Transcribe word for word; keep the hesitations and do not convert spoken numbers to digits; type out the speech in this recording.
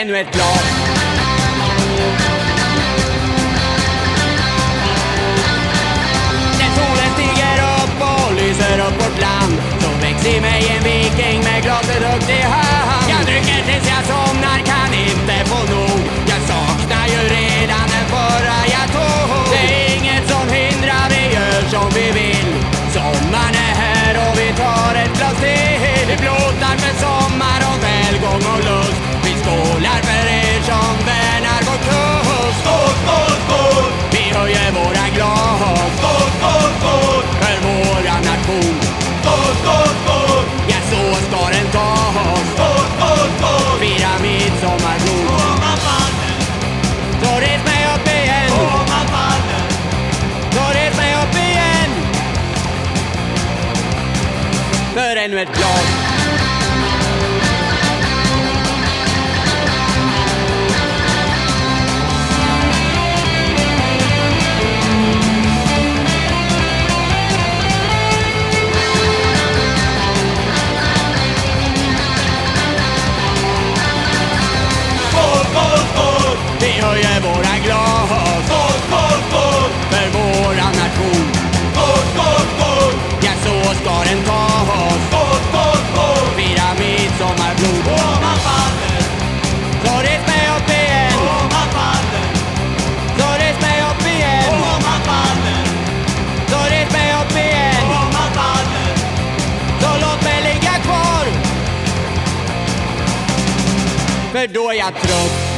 ännu ett glas. När solen stiger upp och lyser upp vårt land, så väcks i mig en viking med glaset högt i hand. Jag dricker tills jag somnar, kan inte få nog. Jag saknar ju redan den förra jag tog. Det är inget som hindrar, vi gör som vi vill. Sommaren är här och vi tar ett glas till. Vi blåtar för sommar och välgång och lust. Vi skålar för er som värnar vår kust. Skål, skål, skål! Vi höjer våra glas. Skål, skål, skål! För våra nation. Skål, skål, skål! Ja, så ska den tas. Skål, skål, skål! Fira midsommarblod. Åh, man faller! Så res mig upp igen. Åh, man faller! Så res mig upp igen. För ännu ett glas. Vi höjer våra glas. Skål, skål, skål! För våra nation. Skål, skål, skål! Ja, så ska den tas. Skål, skål, skål! Fira midsommarblod. Åh, man faller! Så res mig upp igen. Åh, man faller! Så res mig upp igen. Åh, man faller! Så res mig upp igen. Åh, man faller! Så låt mig ligga kvar. För då är jag trött.